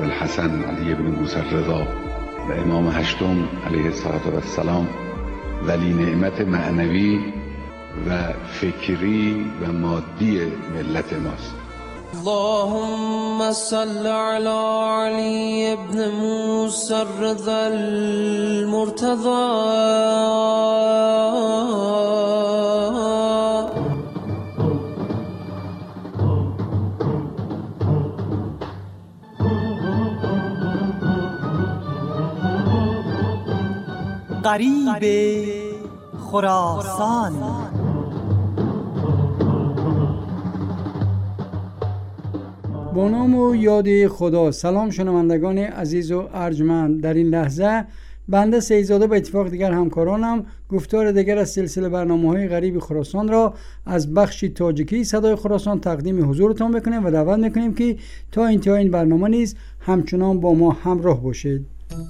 ابوالحسن علی بن موسی الرضا و امام هشتم علیه السلام ولی نعمت معنوی و فکری و مادی ملت ماست. اللهم صل على علي بن موسى الرضا المرتضى. غریب خراسان. با نام و یاد خدا. سلام شنوندگان عزیز و ارجمند. در این لحظه بنده سیدزاده به اتفاق دیگر همکارانم گفتار دیگر از سلسله برنامه‌های غریب خراسان را از بخش تاجیکی صدای خراسان تقدیم حضورتان بکنیم و دعوت میکنیم که تا انتهای این برنامه نیز همچنان با ما همراه باشید.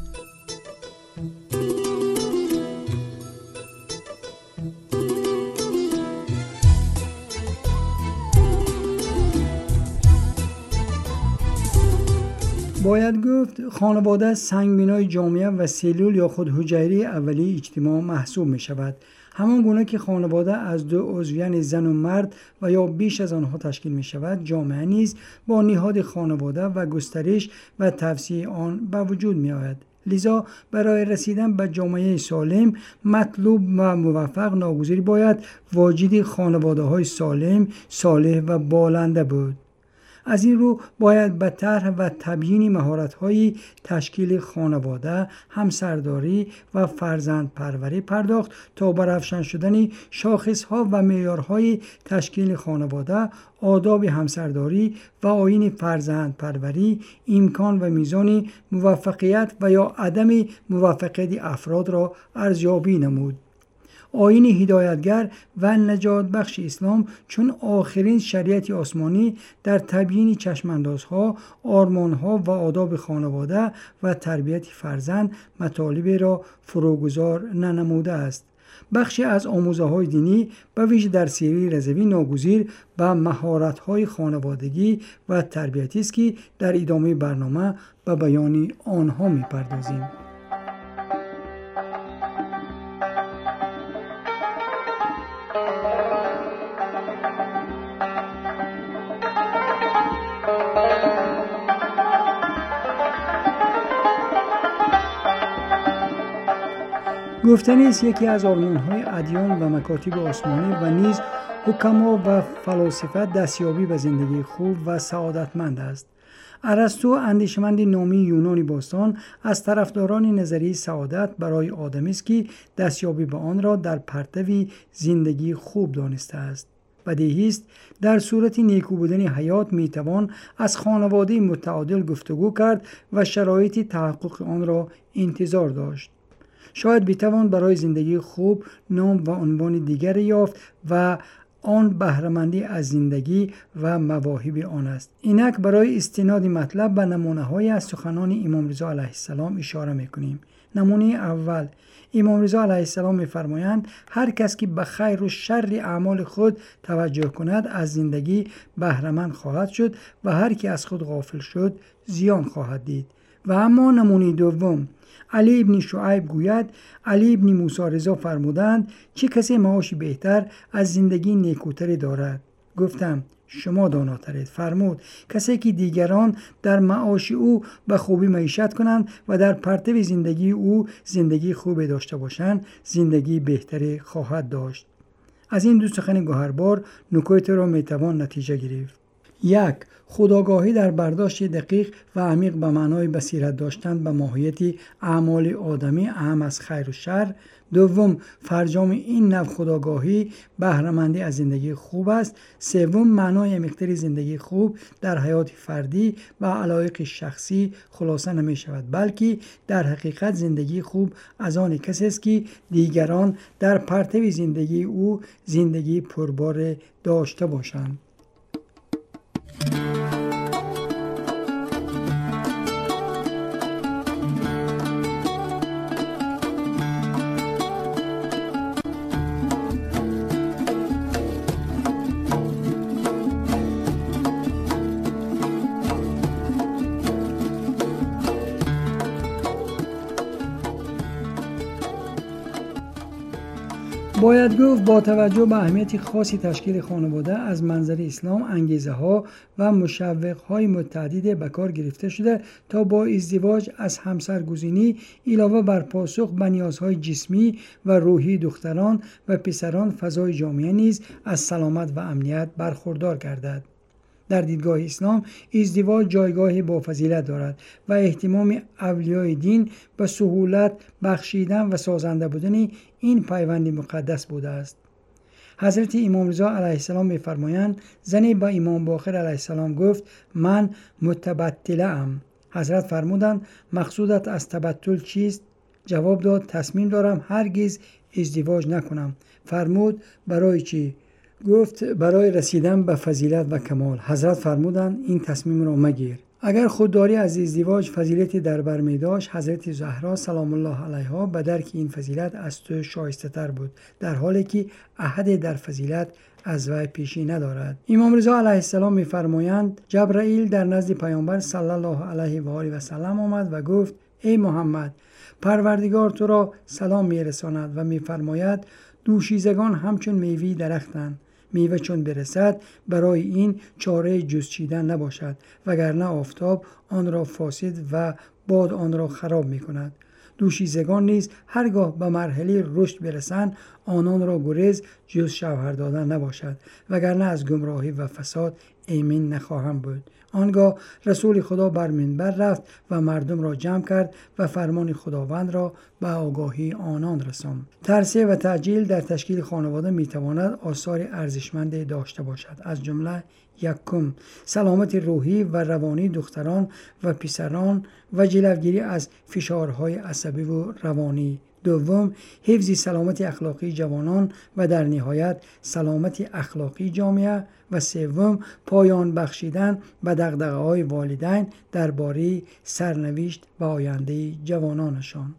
باید گفت خانواده سنگبنای جامعه و سلول یا خود حجره اولیه اجتماع محسوب می شود. همان گونه که خانواده از دو عضو یعنی زن و مرد و یا بیش از آنها تشکیل می شود، جامعه نیز با نهاد خانواده و گسترش و توسعه آن به وجود می آید. لذا برای رسیدن به جامعه سالم مطلوب و موفق ناگزیر باید واجد خانواده های سالم، صالح و بالنده بود. از این رو باید به طرح و تبیین مهارت‌های تشکیل خانواده، همسرداری و فرزند پروری پرداخت تا برافشان شدن شاخص‌ها و معیارهای تشکیل خانواده، آداب همسرداری و آیین فرزند پروری، امکان و میزان موفقیت و یا عدم موفقیت افراد را ارزیابی نمود. آیین هدایتگر و نجات بخش اسلام چون آخرین شریعت آسمانی در تبیین چشماندازها، آرمانها و آداب خانواده و تربیت فرزند مطالب را فروگذار ننموده است. بخشی از آموزه‌های دینی به ویژه در سیره رضوی ناگزیر به مهارت‌های خانوادگی و تربیتی است که در ادامه برنامه به بیان آنها می‌پردازیم. گفتنی است یکی از آرمان‌های ادیان و مکاتب آسمانی و نیز حکما و فلاسفه دستیابی به زندگی خوب و سعادتمند است. ارسطو اندیشمند نامی یونانی باستان از طرفداران نظریه سعادت برای آدمی است که دستیابی به آن را در پرتو زندگی خوب دانسته است. بدیهی است در صورت نیکو بودن حیات میتوان از خانواده متعادل گفتگو کرد و شرایط تحقق آن را انتظار داشت. شاید بتوان برای زندگی خوب نام و عنوان دیگر یافت و آن بهره‌مندی از زندگی و مواهب آن است. اینک برای استناد مطلب به نمونه‌های از سخنان امام رضا علیه السلام اشاره می‌کنیم. نمونه اول، امام رضا علیه السلام می‌فرمایند هر کس که به خیر و شر اعمال خود توجه کند از زندگی بهره‌مند خواهد شد و هر کی از خود غافل شد زیان خواهد دید. و اما نمونه دوم، علی ابن شعیب گوید علی ابن موسی رضا فرمودند چه کسی معاشی بهتر از زندگی نیکوتری دارد؟ گفتم شما داناترید. فرمود کسی که دیگران در معاش او به خوبی معیشت کنند و در پرتو زندگی او زندگی خوبی داشته باشند زندگی بهتری خواهد داشت. از این دو سخن گوهربار نکات را میتوان نتیجه گرفت. یک، خودآگاهی در برداشت دقیق و عمیق به معنای بصیرت داشتن به ماهیت اعمال آدمی اهم از خیر و شر. دوم، فرجام این نوع خودآگاهی بهره‌مندی از زندگی خوب است. سوم، معنای عمیق‌تر زندگی خوب در حیات فردی و علایق شخصی خلاصه نمی شود، بلکه در حقیقت زندگی خوب از آن کسی است که دیگران در پرتو زندگی او زندگی پربار داشته باشند. باید گفت با توجه به اهمیت خاصی تشکیل خانواده از منظر اسلام انگیزه ها و مشوق های متعدد به کار گرفته شده تا با ازدواج از همسرگزینی علاوه بر پاسخ به نیازهای جسمی و روحی دختران و پسران فضای جامعه نیز از سلامت و امنیت برخوردار گردد. در دیدگاه اسلام ازدواج جایگاه با فضیلت دارد و اهتمام اولیای دین به سهولت بخشیدن و سازنده بودن این پیوند مقدس بوده است. حضرت امام رضا علیه السلام می‌فرمایند زنی به امام باقر علیه السلام گفت من متبتله ام. حضرت فرمودند مقصودت از تبتل چیست؟ جواب داد تصمیم دارم هرگز ازدواج نکنم. فرمود برای چی؟ گفت برای رسیدن به فضیلت و کمال. حضرت فرمودند این تصمیم را مگیر. اگر خودداری از ازدواج فضیلتی در بر می داشت، حضرت زهرا سلام الله علیها به درک این فضیلت از تو شایسته تر بود، در حالی که احد در فضیلت از وی پیشی ندارد. امام رضا علیه السلام می فرمایند جبرائیل در نزد پیامبر صلی الله علیه و آله و سلم آمد و گفت ای محمد، پروردگار تو را سلام می رساند و می فرماید دوشیزگان همچون میوه درختند. میوه چون برسد برای این چاره جز چیدن نباشد، وگرنه آفتاب آن را فاسد و باد آن را خراب می کند. دوشیزگان نیز هرگاه به مرحله رشد برسند آنان را گریز جز شوهر دادن نباشد، وگرنه از گمراهی و فساد ایمن نخواهم بود. آنگاه رسول خدا بر منبر رفت و مردم را جمع کرد و فرمان خداوند را به آگاهی آنان رساند. ترسه و تعجیل در تشکیل خانواده میتواند آثار ارزشمند داشته باشد. از جمله یکم سلامت روحی و روانی دختران و پسران و جلوگیری از فشارهای عصبی و روانی. دوم حفظ سلامت اخلاقی جوانان و در نهایت سلامت اخلاقی جامعه. و سوم پایان بخشیدن به دغدغه‌های والدین درباره سرنوشت و آینده جوانانشان.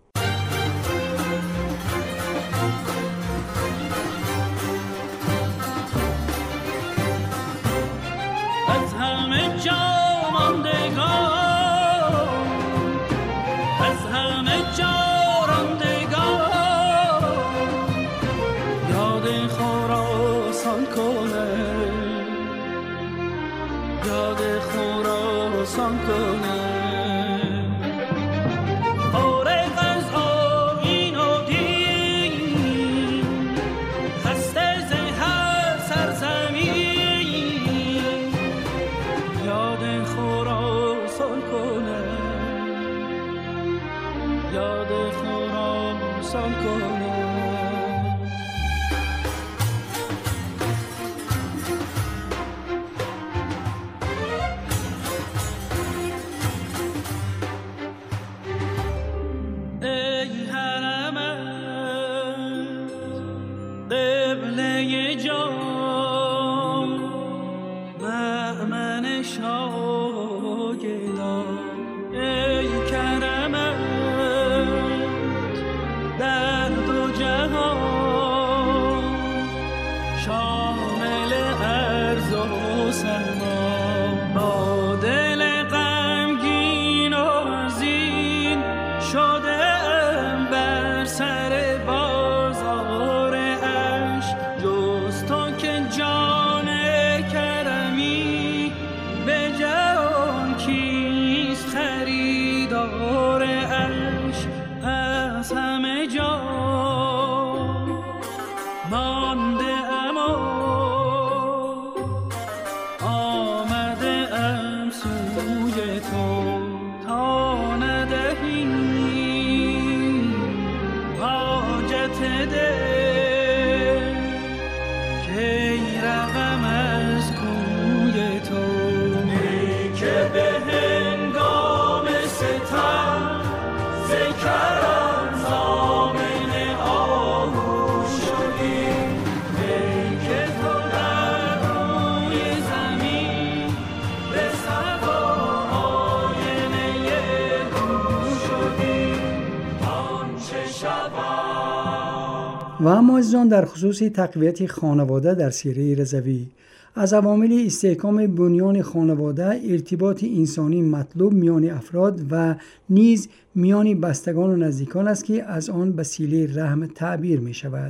و اما عزیزان در خصوص تقویت خانواده در سیره رضوی، از عوامل استحکام بنیان خانواده ارتباط انسانی مطلوب میان افراد و نیز میان بستگان و نزدیکان است که از آن به صله رحم تعبیر می شود.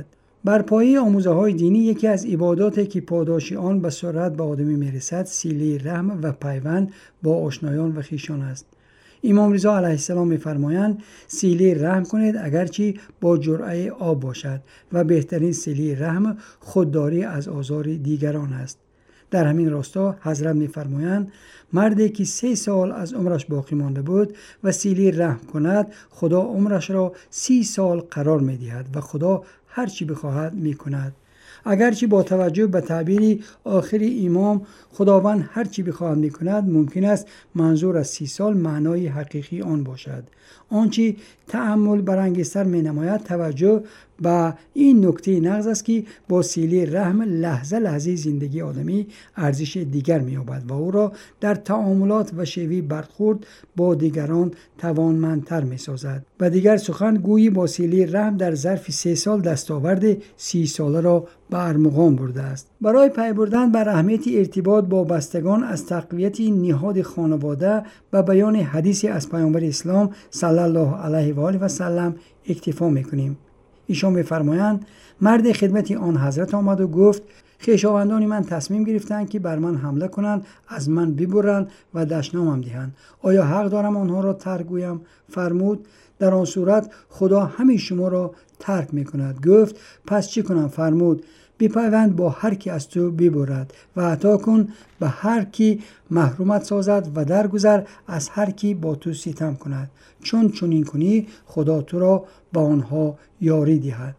بر پایه آموزه‌های دینی یکی از عباداتی که پاداشی آن به سرعت به آدمی میرسد صله رحم و پیوند با آشنایان و خویشان است. امام رضا علیه السلام می‌فرمایند صله رحم کنید اگرچه با جرعه آب باشد و بهترین صله رحم خودداری از آزار دیگران است. در همین راستا حضرت می‌فرمایند مردی که 3 سال از عمرش باقی مانده بود و صله رحم کند خدا عمرش را 30 سال قرار می‌دهد و خدا هر چی بخواهد می‌کند. اگرچه با توجه به تعبیر آخر امام خداوند هر چی بخواهد می‌کند ممکن است منظور از 30 سال معنای حقیقی آن باشد. آنچه تأمل برانگیزتر می‌نماید توجه به این نکته نغز است که با صله رحم لحظه لحظه زندگی آدمی ارزش دیگر می‌یابد و او را در تعاملات و شیوه برخورد با دیگران توانمندتر می‌سازد. و دیگر سخن گویی با صله رحم در ظرف 3 سال دستاورد 30 ساله را به ارمغان برده است. برای پی بردن بر اهمیت ارتباط با بستگان از تقویت نهاد خانواده و بیان حدیث از پیامبر اسلام صلی الله علیه و آله و سلم اکتفا می‌کنیم. ایشان می‌فرمایند مرد خدمت آن حضرت آمد و گفت خویشاوندان من تصمیم گرفتند که بر من حمله کنند، از من ببرند و دشنامم دهند. آیا حق دارم آنها را ترک گویم؟ فرمود در آن صورت خدا همه شما را ترک می‌کند. گفت پس چه کنم؟ فرمود بپیوند با هر کی از تو ببرد و عطا کن به هر کی محرومت سازد و درگذر از هر کی با تو ستم کند. چون چنین کنی خدا تو را با آنها یاری دهد.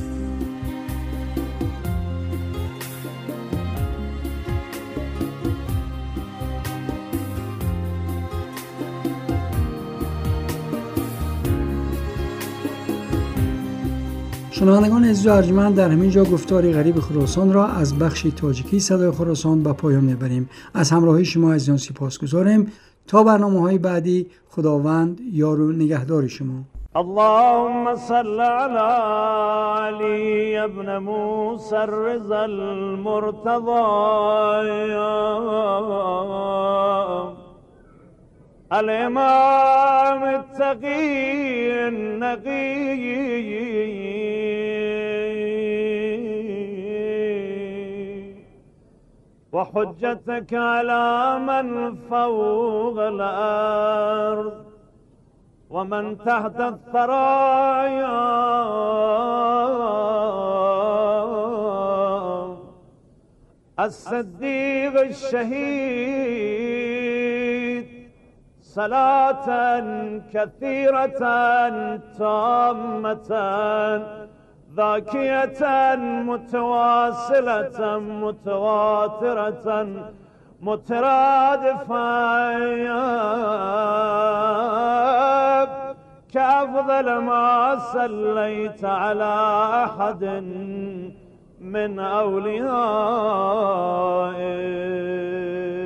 شنوندگان عزیز و ارجمند، در همین جا گفتار غریب خراسان را از بخش تاجیکی صدای خراسان به پایان میبریم. از همراهی شما عزیزان سپاسگزاریم. تا برنامه‌های بعدی خداوند یار و نگهدار شما. اللهم صل على علي ابن موسى الرضا المرتضى الإمام التقي النقي وحجتك على من فوق الأرض ومن تحت الثرايا الصديق الشهيد صلاة كثيرة تامة ذاكية متواصلة متواترة مترادفة كأفضل ما صليت على أحد من أوليائك